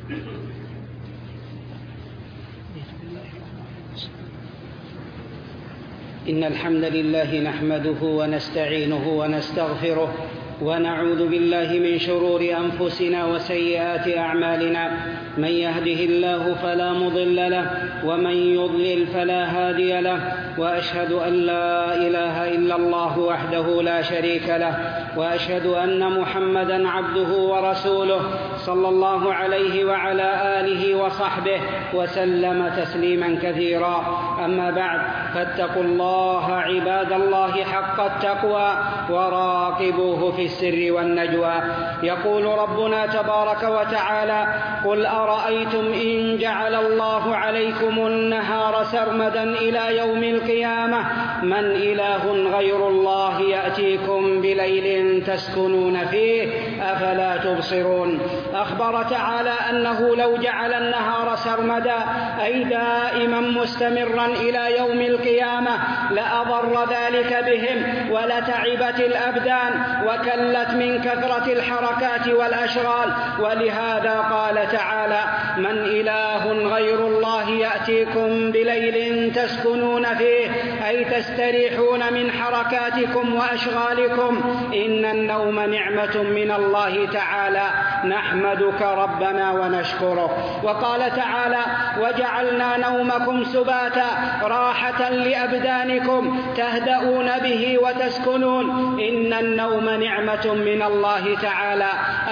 إن الحمد لله نحمده ونستعينه ونستغفره ونعوذ بالله من شرور أنفسنا وسيئات أعمالنا. من يهده الله فلا مضل له ومن يضلل فلا هادي له، وأشهد أن لا إله إلا الله وحده لا شريك له، وأشهد أن محمدًا عبده ورسوله صلى الله عليه وعلى آله وصحبه وسلم تسليمًا كثيرا. أما بعد، فاتقوا الله عباد الله حق التقوى وراقبوه في السر والنجوى. يقول ربنا تبارك وتعالى: قل أرأيتم إن جعل الله عليكم النهار سرمدا إلى يوم القيامة من إله غير الله يأتيكم بليل تسكنون فيه أفلا تبصرون. أخبر تعالى أنه لو جعل النهار سرمدا أي دائما مستمرا إلى يوم القيامة لأضر ذلك بهم ولتعبت الأبدان وكلت من كثرة الحركات والأشغال. ولهذا قال تعالى: من إله غير الله يأتيكم بليل تسكنون فيه أي تستريحون من حركاتكم وأشغالكم. إن النوم نعمة من الله تعالى نحمدك ربنا ونشكره. وقال تعالى: وجعلنا نومكم سباتا راحة لأبدانكم تهدؤون به وتسكنون. إن النوم نعمة من الله تعالى.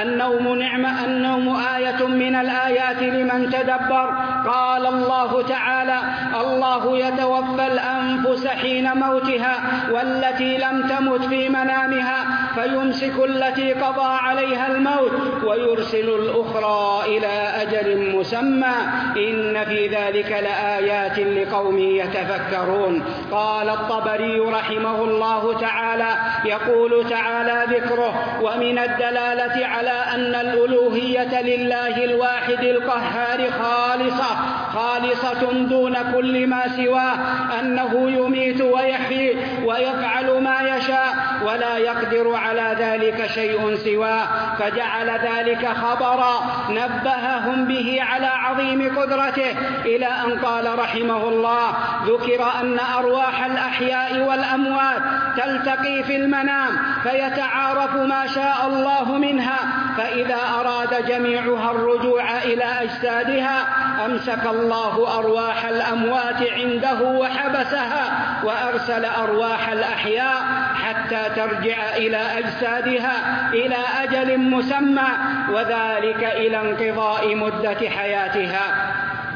النوم آية من الآيات لمن تدبر. قال الله تعالى: الله يتوفى الأنفس حين موتها والتي لم تمت في منامها فيمسك التي قضى عليها الموت ويرسل الأخرى إلى أجل مسمى إن في ذلك لآيات لقوم يتفكرون. قال الطبري رحمه الله تعالى: يقول تعالى ذكره: ومن الدلالة على أن الألوهية لله الواحد القهار خالصة دون كل ما سواه أنه يميت ويحيي ويفعل ما يشاء ولا يقدر على ذلك شيء سواه، فجعل ذلك خبرا نبههم به على عظيم قدرته، إلى أن قال رحمه الله: ذكر أن أرواح الأحياء والأموات تلتقي في المنام فيتعارف ما شاء الله منها، فإذا أراد جميعها الرجوع إلى أجسادها أمسك الله أرواح الأموات عنده وحبسها وأرسل أرواح الأحياء حتى ترجع إلى أجسادها إلى أجل مسمى، وذلك إلى انقضاء مدة حياتها.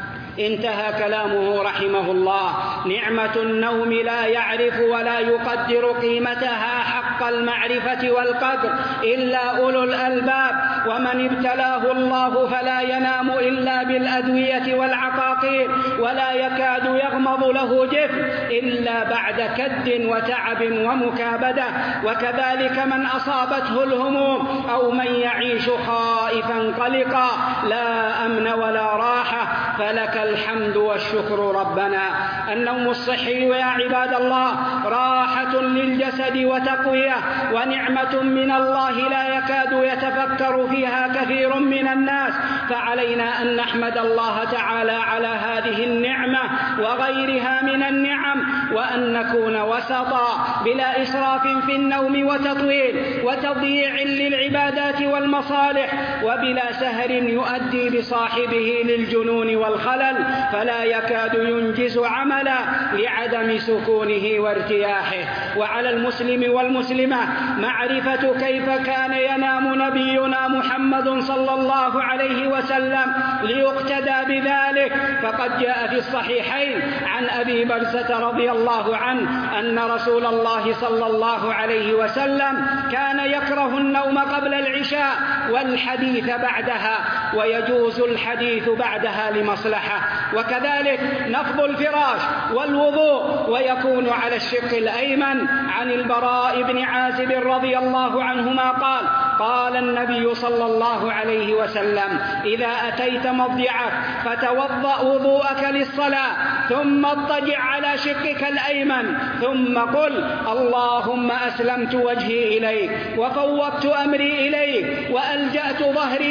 انتهى كلامه رحمه الله. نعمة النوم لا يعرف ولا يقدر قيمتها حق المعرفة والقدر إلا أولو الألباب، ومن ابتلاه الله فلا ينام إلا بالأدوية والعقاقير ولا يكاد يغمض له جفن إلا بعد كد وتعب ومكابدة. وكذلك من أصابته الهموم أو من يعيش خائفا قلقا لا أمن ولا راحة فلك الحمد والشكر ربنا. النوم الصحي يا عباد الله راحة للجسد وتقوية ونعمة من الله لا يكاد يتفكر فيها كثير من الناس، فعلينا أن نحمد الله تعالى على هذه النعمة وغيرها من النعم، وأن نكون وسطا بلا إسراف في النوم وتطويل وتضييع للعبادات والمصالح، وبلا سهر يؤدي بصاحبه للجنون والخلل فلا يكاد ينجز عملا لعدم سكونه وارتياحه. وعلى المسلم والمسلمة معرفة كيف كان ينام نبينا محمد صلى الله عليه وسلم ليقتدى بذلك، فقد جاء في الصحيحين عن أبي برزة رضي الله عنه أن رسول الله صلى الله عليه وسلم كان يكره النوم قبل العشاء والحديث بعدها، ويجوز الحديث بعدها لمصلحة. وكذلك نفض الفراش والوضوء ويكون على الشق الأيمن. عن البراء بن عازب رضي الله عنهما قال: قال النبي صلى الله عليه وسلم: إذا أتيت مضجعك فتوضأ وضوءك للصلاة ثم اضطجع على شقك الأيمن ثم قل: اللهم أسلمت وجهي إليك وفوضت أمري إليك وألجأت ظهري إليك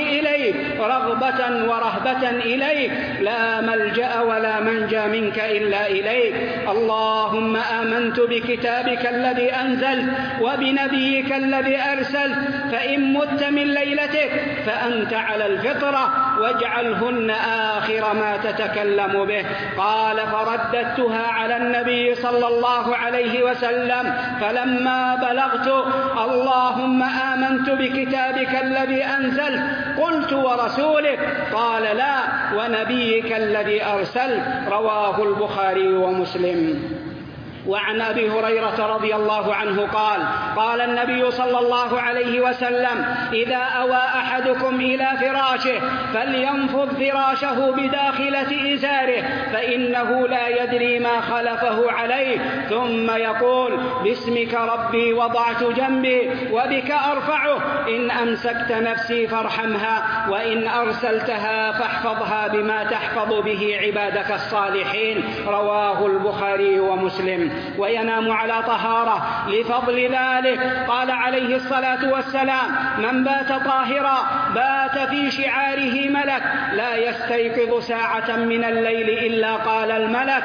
إليك رغبة ورهبة إليك، لا ملجأ ولا منجى منك إلا إليك. اللهم آمنت بكتابك الذي أنزلت وبنبيك الذي أرسلت، فإن مت من ليلتك فأنت على الفطرة، واجعلهن آخر ما تتكلم به. قال فرددتها على النبي صلى الله عليه وسلم، فلما بلغت اللهم آمنت بكتابك الذي أنزلت قلت ورسولك، قال لا ونبيك الذي أرسلت. رواه البخاري ومسلم. وعن أبي هريرة رضي الله عنه قال قال النبي صلى الله عليه وسلم: إذا أوى أحدكم إلى فراشه فلينفض فراشه بداخلة إزاره، فإنه لا يدري ما خلفه عليه، ثم يقول: باسمك ربي وضعت جنبي وبك أرفعه، إن أمسكت نفسي فارحمها، وإن أرسلتها فاحفظها بما تحفظ به عبادك الصالحين. رواه البخاري ومسلم. وينام على طهارة لفضل ذلك. قال عليه الصلاة والسلام: من بات طاهرا بات في شعاره ملك، لا يستيقظ ساعة من الليل إلا قال الملك: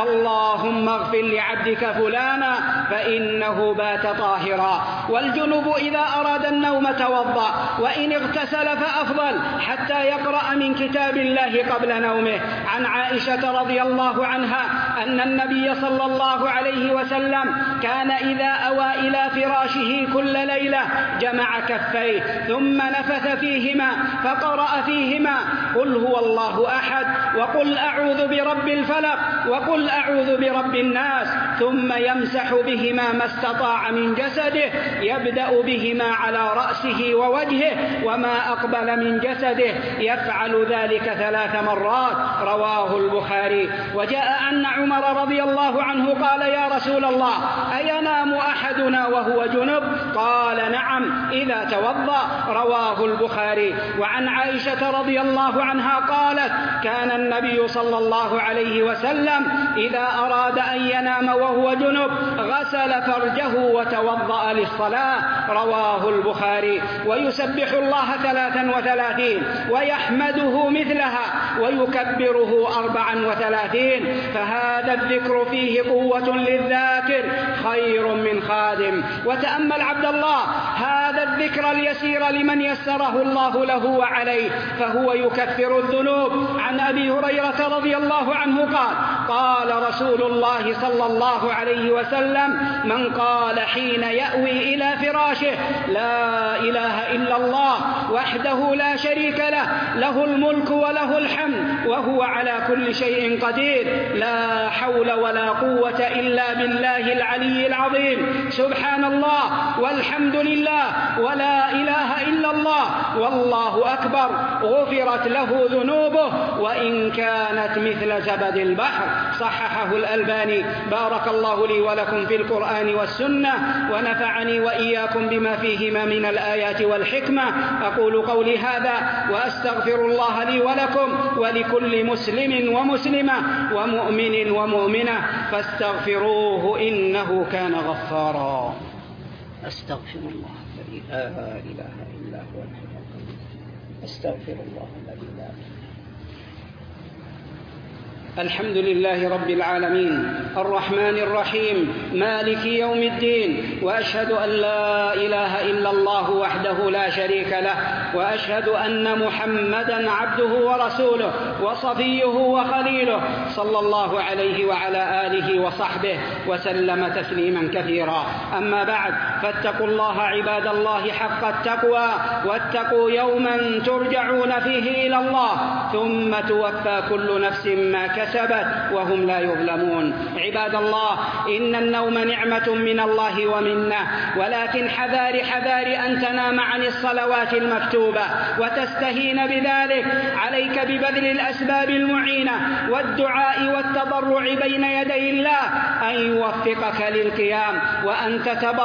اللهم اغفر لعبدك فلانا فإنه بات طاهرا. والجنب إذا أراد النوم توضأ، وإن اغتسل فأفضل حتى يقرأ من كتاب الله قبل نومه. عن عائشة رضي الله عنها أن النبي صلى الله عليه وسلم كان إذا أوى إلى فراشه كل ليلة جمع كفيه ثم نفث فيهما فقرأ فيهما: قل هو الله أحد، وقل أعوذ برب الفلق، وقل أعوذ برب الناس، ثم يمسح بهما ما استطاع من جسده، يبدأ بهما على رأسه ووجهه وما أقبل من جسده، يفعل ذلك 3 مرات. رواه البخاري. وجاء أن عمر رضي الله عنه قال: يا رسول الله، أينام أحدنا وهو جنب؟ قال: نعم إذا توضأ. رواه البخاري. وعن عائشة رضي الله عنها قالت: كان النبي صلى الله عليه وسلم إذا أراد أن ينام وهو جنب غسل فرجه وتوضأ للصلاة. رواه البخاري. ويسبح الله 33 ويحمده مثلها ويكبره 34، فهذا الذكر فيه قوة للذاكر خير من خادم. وتأمل عبد الله هذا الذكر اليسير لمن يسره الله له وعليه، فهو يكفر الذنوب. عن أبي هريرة رضي الله عنه قال: قال رسول الله صلى الله عليه وسلم: من قال حين يأوي إلى فراشه: لا إله إلا الله وحده لا شريك له، له الملك وله الحمد وهو على كل شيء قدير، لا حول ولا قوة إلا بالله العلي العظيم، سبحان الله والحمد لله ولا إله إلا الله والله أكبر، غفرت له ذنوبه وإن كانت مثل زبد البحر. صححه الألباني. بارك الله لي ولكم في القرآن والسنة، ونفعني وإياكم بما فيهما من الآيات والحكمة. أقول قولي هذا وأستغفر الله لي ولكم ولكل مسلم ومسلمة ومؤمن ومؤمنة فاستغفروه إنه كان غفارا. أستغفر الله الذي لا إله إلا هو الحي القيوم، أستغفر الله الذي لا إله. الحمد لله رب العالمين الرحمن الرحيم مالك يوم الدين، وأشهد أن لا إله إلا الله وحده لا شريك له، وأشهد أن محمدًا عبده ورسوله وصفيه وخليله، صلى الله عليه وعلى آله وصحبه وسلم تسليما كثيرا. أما بعد، فاتقوا الله عباد الله حق التقوى، واتقوا يوما ترجعون فيه إلى الله ثم توفى كل نفس ما كسبت وهم لا يظلمون. عباد الله، إن النوم نعمة من الله ومنه، ولكن حذار أن تنام عن الصلوات المكتوبة وتستهين بذلك. عليك ببذل الأسباب المعينة والدعاء والتضرع بين يدي الله أن يوفقك للقيام، وأن تتبرأ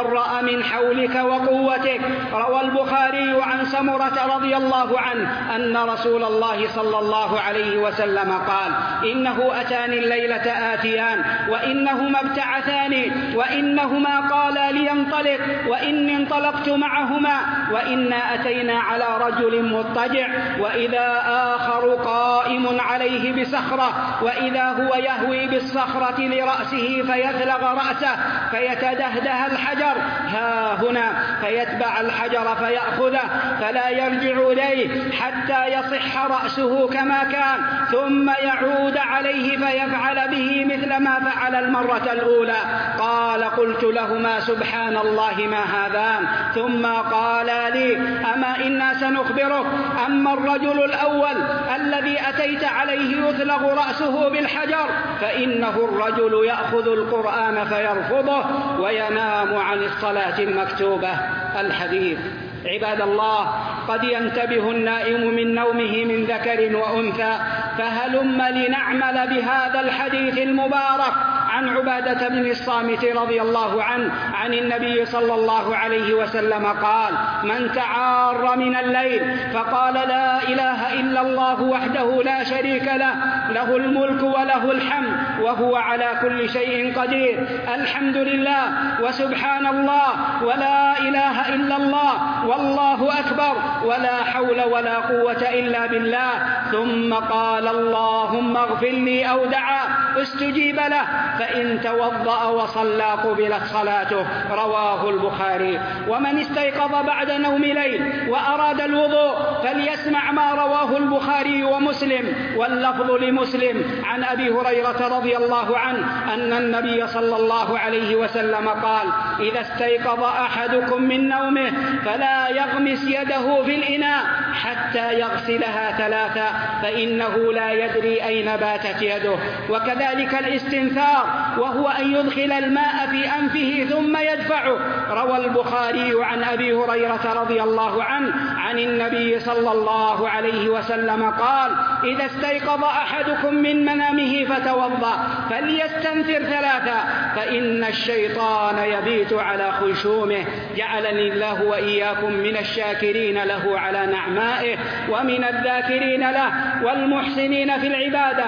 من حولك وقوتك. روى البخاري عن سمرة رضي الله عنه أن رسول الله صلى الله عليه وسلم قال: إنه أتاني الليلة آتيان وإنهما ابتعثاني وإنهما قالا لينطلق وإني انطلقت معهما وإنا أتينا على رجل مضطجع وإذا آخر قائم عليه بصخرة وإذا هو يهوي بالصخرة لرأسه فيثلغ رأسه فيتدهده الحجر ها هنا فيتبع الحجر فيأخذه فلا يرجع إليه حتى يصح رأسه كما كان ثم يعود عليه فيفعل به مثل ما فعل المرة الأولى. قال: قلت لهما: سبحان الله ما هذان. ثم قالا لي: أما إنا سنخبرك. أما الرجل الأول الذي أتيت عليه يثلغ رأسه بالحجر فإنه الرجل يأخذ القرآن فيرفضه وينام عن الصلاة المكتوبة. الحديث. عباد الله، قد ينتبه النائم من نومه من ذكر وأنثى، فهلم لنعمل بهذا الحديث المبارك عن عبادة بن الصامت رضي الله عنه عن النبي صلى الله عليه وسلم قال: من تعار من الليل فقال: لا إله إلا الله وحده لا شريك له، له الملك وله الحمد وهو على كل شيء قدير، الحمد لله وسبحان الله ولا إله إلا الله والله أكبر ولا حول ولا قوة إلا بالله، ثم قال: اللهم اغفر لي أو دعا استجيب له، فإن توضأ وصلى قبلت صلاته. رواه البخاري. ومن استيقظ بعد نوم ليل وأراد الوضوء فليسمع ما رواه البخاري ومسلم، واللفظ لمسلم عن أبي هريرة رضي الله عنه أن النبي صلى الله عليه وسلم قال: إذا استيقظ أحدكم من نومه فلا يغمس يده في الإناء حتى يغسلها ثلاثا فإنه لا يدري أين باتت يده. وكذلك الاستنثار، وهو أن يدخل الماء في أنفه ثم يدفعه. روى البخاري عن أبي هريرة رضي الله عنه عن النبي صلى الله عليه وسلم قال: إذا استيقظ أحدكم من منامه فتوضأ فليستنثر ثلاثا فإن الشيطان يبيت على خيشومه. جعلني الله وإياكم من الشاكرين له على نعمائه ومن الذاكرين له والمحسنين في العبادة.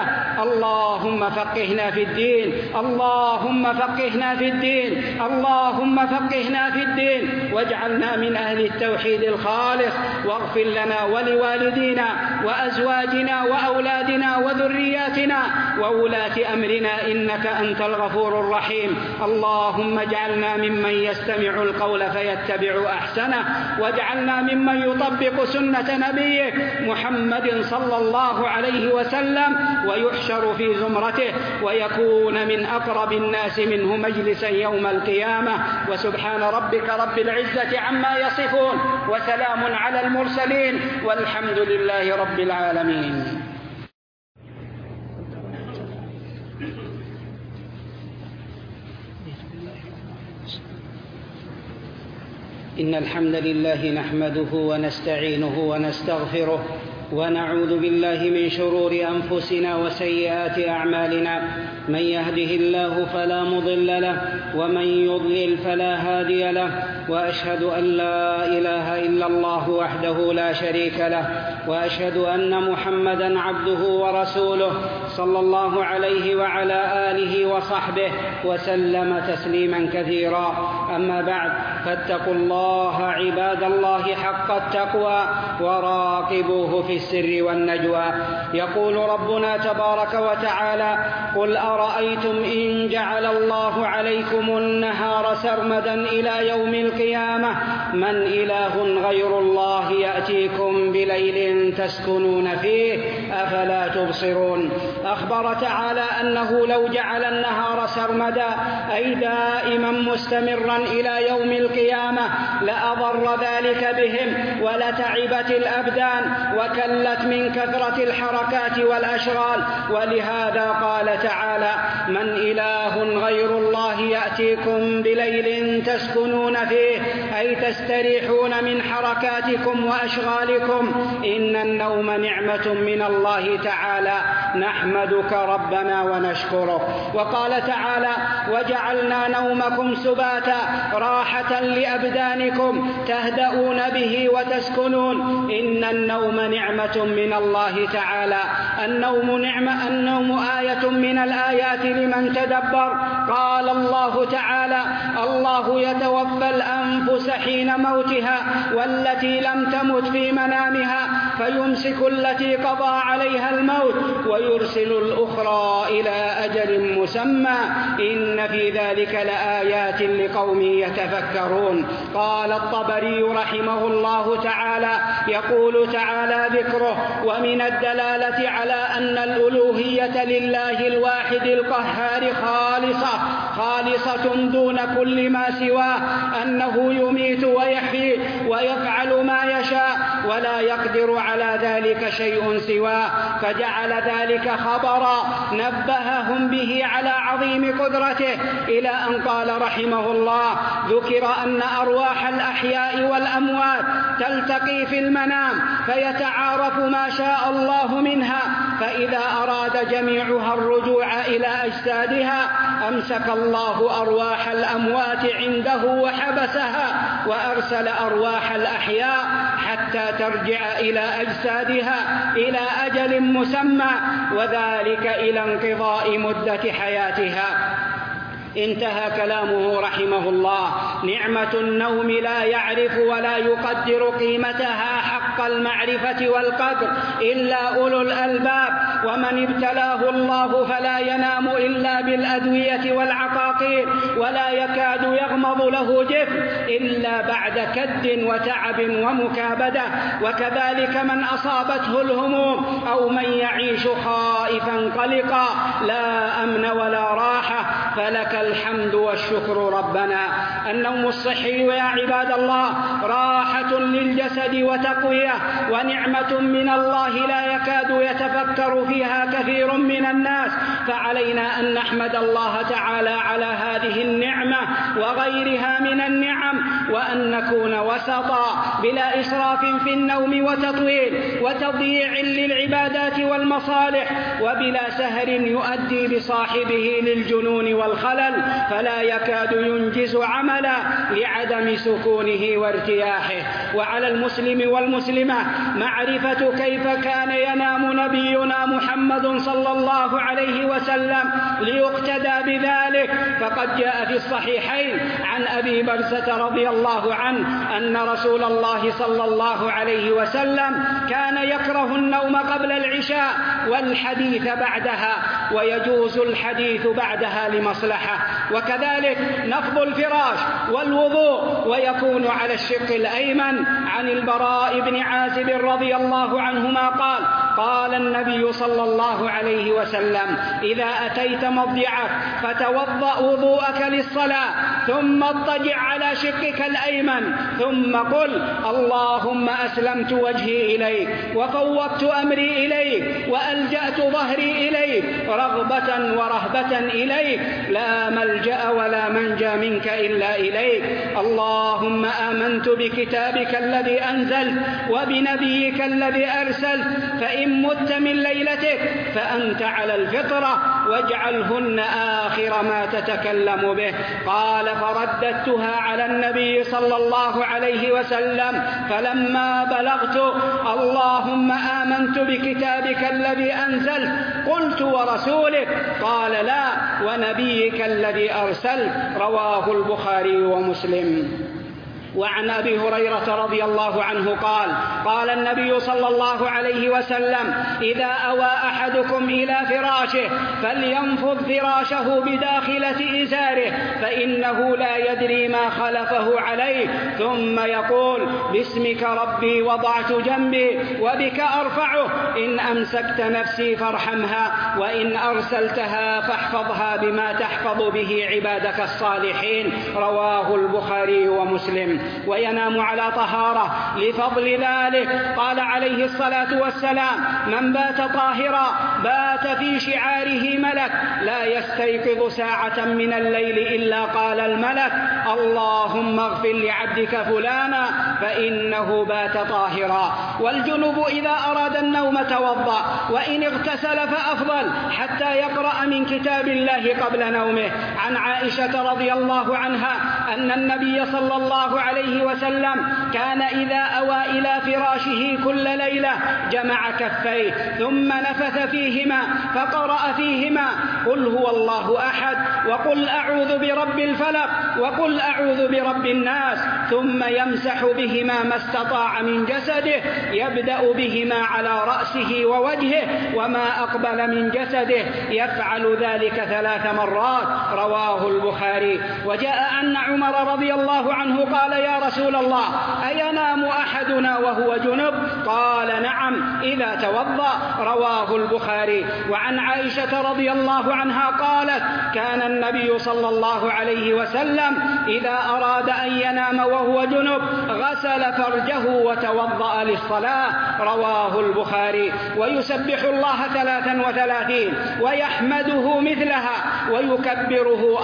اللهم فقهنا في الدين، اللهم فقهنا في الدين، اللهم فقهنا في الدين، واجعلنا من أهل التوحيد الخالص، واغفر لنا ولوالدينا وأزواجنا وأولادنا وذرياتنا وولاة أمرنا إنك أنت الغفور الرحيم. اللهم اجعلنا ممن يستمع القول فيتبع أحسنه، واجعلنا ممن يطبق سنة نبيك محمد صلى الله عليه وسلم ويحشر في زمرته ويكون من أقرب الناس منه مجلسا يوم القيامة. وسبحان ربك رب العزة عما يصفون وسلام على المرسلين والحمد لله رب العالمين. إن الحمد لله نحمده ونستعينه ونستغفره ونعوذ بالله من شرور أنفسنا وسيئات أعمالنا، من يهده الله فلا مضل له ومن يضلل فلا هادي له، وأشهد أن لا إله إلا الله وحده لا شريك له، وأشهد أن محمدًا عبده ورسوله صلى الله عليه وعلى آله وصحبه وسلم تسليمًا كثيرا. أما بعد، فاتقوا الله عباد الله حق التقوى وراقبوه في السر والنجوى. يقول ربنا تبارك وتعالى: قل أرأيتم إن جعل الله عليكم النهار سرمدا إلى يوم القيامة من إله غير الله يأتيكم بليل تسكنون فيه أفلا تبصرون. أخبر تعالى أنه لو جعل النهار سرمدا أي دائما مستمرا إلى يوم القيامة لأضر ذلك بهم ولتعبت الأبدان وكلت من كثرة الحركات والأشغال. ولهذا قال تعالى: من إله غير الله يأتيكم بليل تسكنون فيه أي تستريحون من حركاتكم وأشغالكم. إن النوم نعمة من الله تعالى، نحمدك ربنا ونشكره. وقال تعالى: وجعلنا نومكم سباتا راحة لأبدانكم تهدؤون به وتسكنون. إن النوم نعمة من الله تعالى. النوم آية من الآيات لمن تدبر. قال الله تعالى: الله يتوفى الأنفس حين موتها والتي لم تمت في منامها فيمسك التي قضى عليها الموت ويرسل الأخرى إلى أجل مسمى إن في ذلك لآيات لقوم يتفكرون. قال الطبري رحمه الله تعالى: يقول تعالى ذكره: ومن الدلالة على أن الألوهية لله الواحد القهار خالصة دون كل ما سواه أنه يميت ويحيي ويفعل ما يشاء ولا يقدر على ذلك شيء سواه، فجعل ذلك خبرا نبههم به على عظيم قدرته، إلى أن قال رحمه الله: ذكر أن أرواح الأحياء والأموات تلتقي في المنام فيتعارف ما شاء الله منها، فإذا أراد جميعها الرجوع إلى أجسادها أمسك الله أرواح الأموات عنده وحبسها، وأرسل أرواح الأحياء حتى ترجع إلى أجسادها إلى أجل مسمى، وذلك إلى انقضاء مدة حياتها. انتهى كلامه رحمه الله. نعمة النوم لا يعرف ولا يقدر قيمتها حق المعرفة والقدر إلا أولو الألباب، ومن ابتلاه الله فلا ينام إلا بالأدوية والعقاقير ولا يكاد يغمض له جفن إلا بعد كد وتعب ومكابدة، وكذلك من أصابته الهموم أو من يعيش خائفا قلقا لا أمن ولا راحة، فلك الحمد والشكر ربنا. النوم الصحي يا عباد الله راحة للجسد وتقوية ونعمة من الله لا يكاد يتفكر فيها كثير من الناس، فعلينا أن نحمد الله تعالى على هذه النعمة وغيرها من النعم، وأن نكون وسطا بلا إسراف في النوم وتطويل وتضييع للعبادات والمصالح، وبلا سهر يؤدي بصاحبه للجنون والخلل فلا يكاد ينجز عملا لعدم سكونه وارتياحه. وعلى المسلم والمسلمة معرفة كيف كان ينام نبينا محمد صلى الله عليه وسلم ليقتدى بذلك، فقد جاء في الصحيحين عن أبي برزة رضي الله عنه أن رسول الله صلى الله عليه وسلم كان يكره النوم قبل العشاء والحديث بعدها، ويجوز الحديث بعدها لمصلحة، وكذلك نفض الفراش والوضوء ويكون على الشق الأيمن. عن البراء بن عازب رضي الله عنهما قال: قال النبي صلى الله عليه وسلم: إذا أتيت مضجعك فتوضأ وضوءك للصلاة ثم اضطجع على شقك الأيمن ثم قل: اللهم أسلمت وجهي إليك وفوضت أمري إليك وألجأت ظهري إليك رغبة ورهبة إليك، لا ملجأ ولا منجى منك إلا إليك، اللهم آمنت بكتابك الذي أنزلت وبنبيك الذي أرسلت، فإن مت من ليلتك فأنت على الفطرة واجعلهن آخر ما تتكلم به. قال: فرددتها على النبي صلى الله عليه وسلم، فلما بلغت اللهم آمنت بكتابك الذي أنزلت قلت: ورسولك؟ قال: لا، ونبيك الذي أرسلت. رواه البخاري ومسلم. وعن أبي هريرة رضي الله عنه قال: قال النبي صلى الله عليه وسلم: إذا أوى أحدكم إلى فراشه فلينفض فراشه بداخلة إزاره فإنه لا يدري ما خلفه عليه، ثم يقول: باسمك ربي وضعت جنبي وبك أرفعه، إن أمسكت نفسي فارحمها وإن أرسلتها فاحفظها بما تحفظ به عبادك الصالحين. رواه البخاري ومسلم. وينام على طهارة لفضل ذلك. قال عليه الصلاة والسلام: من بات طاهرا بات في شعاره ملك، لا يستيقظ ساعة من الليل إلا قال الملك: اللهم اغفر لعبدك فلانا فإنه بات طاهرا. والجنب إذا أراد النوم توضأ، وإن اغتسل فأفضل حتى يقرأ من كتاب الله قبل نومه. عن عائشة رضي الله عنها أن النبي صلى الله عليه وسلم كان إذا أوى إلى فراشه كل ليلة جمع كفيه ثم نفث فيهما فقرأ فيهما: قل هو الله أحد، وقل أعوذ برب الفلق، وقل أعوذ برب الناس، ثم يمسح بهما ما استطاع من جسده، يبدأ بهما على رأسه ووجهه وما أقبل من جسده، يفعل ذلك 3 مرات. رواه البخاري. وجاء أن عمر رضي الله عنه قال: يا رسول الله، أينام أحدنا وهو جنب؟ قال: نعم إذا توضأ. رواه البخاري. وعن عائشة رضي الله عنها قالت: كان النبي صلى الله عليه وسلم إذا أراد أن ينام وهو جنب غسل فرجه وتوضأ للصلاة. رواه البخاري. ويسبح الله 33 ويحمده مثلها ويكبره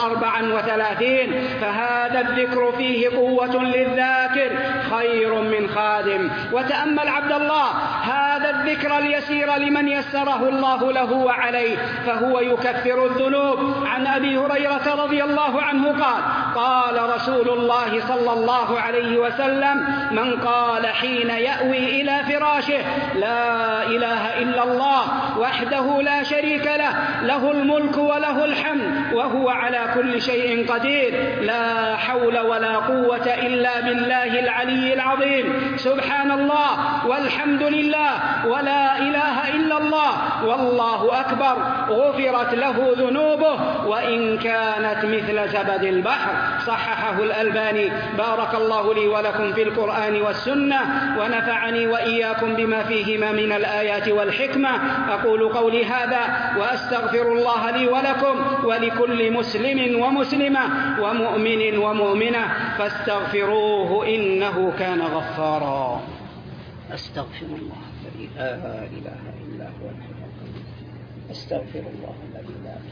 34، فهذا الذكر فيه قوة للذاكر خير من خادم. وتأمل عبد الله هذا الذكر اليسير لمن يسره الله له وعليه، فهو يكفر الذنوب. عن أبي هريرة رضي الله عنه قال: قال رسول الله صلى الله عليه وسلم: من قال حين يأوي إلى فراشه: لا إله إلا الله وحده لا شريك له، له الملك وله الحمد وهو على كل شيء قدير، لا حول ولا قوة إلا بالله العلي العظيم، سبحان الله والحمد لله ولا إله إلا الله والله أكبر، غفرت له ذنوبه وإن كانت مثل زبد البحر. صححه الألباني. بارك الله لي ولكم في القرآن والسنة، ونفعني وإياكم بما فيهما من الآيات والحكمة. أقول قولي هذا وأستغفر الله لي ولكم ولكل مسلم ومسلمة ومؤمن ومؤمنة فاستغفروه إنه كان غفارا. أستغفر الله الذي لا إله إلا هو الحي القيوم. أستغفر الله الذي لا إله.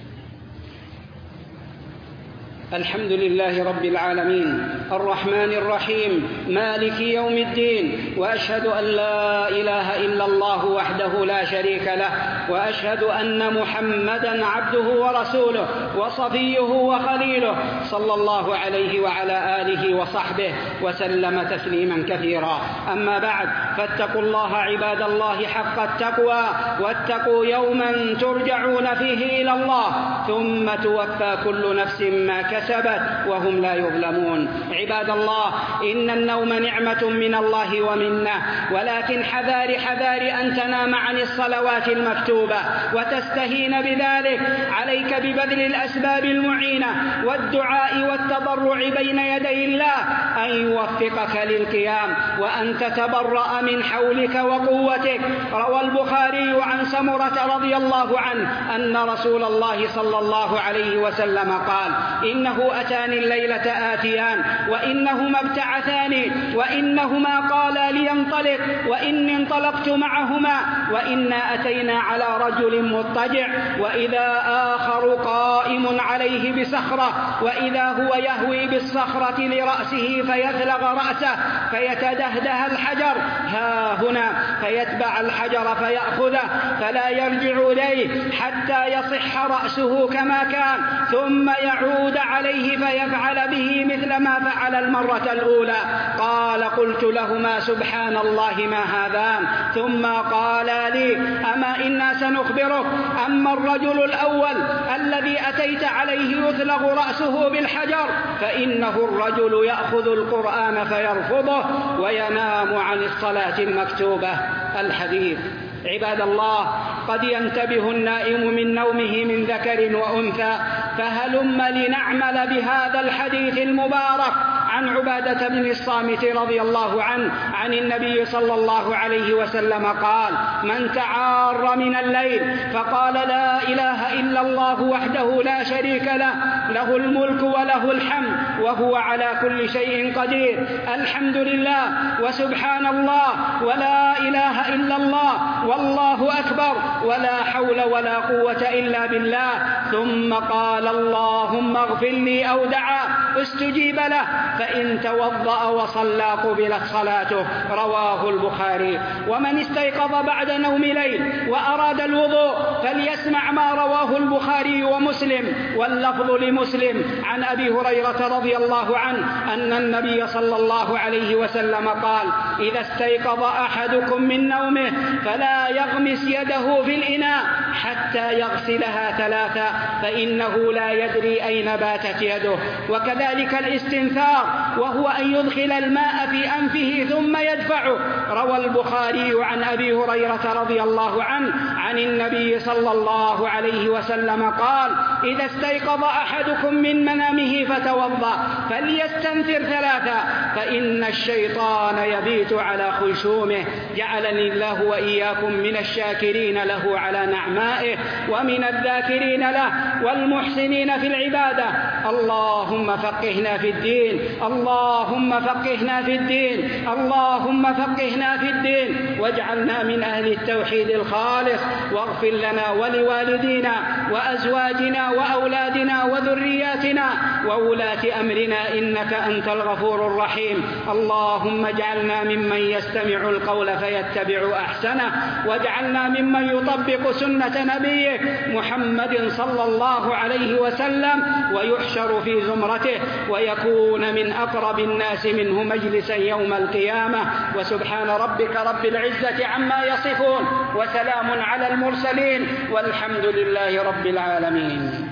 الحمد لله رب العالمين الرحمن الرحيم مالك يوم الدين، وأشهد أن لا إله إلا الله وحده لا شريك له، وأشهد أن محمدا عبده ورسوله وصفيه وخليله، صلى الله عليه وعلى آله وصحبه وسلم تسليما كثيرا. أما بعد، فاتقوا الله عباد الله حق التقوى، واتقوا يوما ترجعون فيه إلى الله ثم توفى كل نفس ما كسبت وهم لا يظلمون. عباد الله، إن النوم نعمة من الله ومنه، ولكن حذار أن تنام عن الصلوات المكتوبة وتستهين بذلك. عليك ببذل الأسباب المعينة والدعاء والتضرع بين يدي الله أن يوفقك للقيام وأن تتبرأ من حولك وقوتك. روى البخاري عن سمرة رضي الله عنه أن رسول الله صلى الله عليه وسلم قال: إنه أتاني الليلة آتيان وإنهما ابتعثاني وإنهما قالا لينطلق وإني انطلقت معهما وإنا أتينا على رجل مضطجع وإذا آخر قائم عليه بصخرة وإذا هو يهوي بالصخرة لرأسه فيثلغ رأسه فيتدهده الحجر ها هنا فيتبع الحجر فيأخذه فلا يرجع إليه حتى يصح رأسه كما كان ثم يعود عليه فيفعل به مثل ما فعل المرة الأولى. قال: قلت لهما: سبحان الله ما هذان. ثم قالا لي: أما إنا سنخبرك. أما الرجل الأول الذي أتيت عليه يثلغ رأسه بالحجر فإنه الرجل يأخذ القرآن فيرفضه وينام عن الصلاة المكتوبة. الحديث. عباد الله، قد ينتبه النائم من نومه من ذكر وأنثى، فهلم لنعمل بهذا الحديث المبارك عن عبادة بن الصامت رضي الله عنه عن النبي صلى الله عليه وسلم قال: من تعار من الليل فقال لا إله إلا الله وحده لا شريك له، له الملك وله الحمد وهو على كل شيء قدير، الحمد لله وسبحان الله ولا إله إلا الله والله أكبر ولا حول ولا قوة إلا بالله، ثم قال اللهم اغفر لي أو دعا استجيب له، فإن توضأ وصلى قبلت صلاته. رواه البخاري. ومن استيقظ بعد نوم ليل وأراد الوضوء فليسمع ما رواه البخاري ومسلم، واللفظ لمسلم عن أبي هريرة رضي الله عنه أن النبي صلى الله عليه وسلم قال: إذا استيقظ أحدكم من نومه فلا يغمس يده في الإناء حتى يغسلها ثلاثا، فإنه لا يدري أين باتت يده. وكذلك الاستنثار، وهو أن يدخل الماء في أنفه ثم يدفعه. روى البخاري عن أبي هريرة رضي الله عنه عن النبي صلى الله عليه وسلم قال: إذا استيقظ أحدكم من منامه فتوضأ فليستنثر ثلاثا، فإن الشيطان يبيت على خيشومه. جعلني الله وإياكم من الشاكرين له على نعمائه ومن الذاكرين له والمحسنين في العبادة. اللهم فقهنا في الدين، اللهم فقهنا في الدين، اللهم فقهنا في الدين، واجعلنا من أهل التوحيد الخالص، واغفر لنا ولوالدينا وأزواجنا وأولادنا وذرياتنا وولاة أمرنا إنك أنت الغفور الرحيم. اللهم اجعلنا ممن يستمع القول فيتبع أحسنه، واجعلنا ممن يطبق سنة نبيه محمد صلى الله عليه وسلم ويحشر في زمرته ويكون من أقرب الناس منه مجلسا يوم القيامة. وسبحان ربك رب العزة عما يصفون، وسلام على المرسلين، والحمد لله رب العالمين.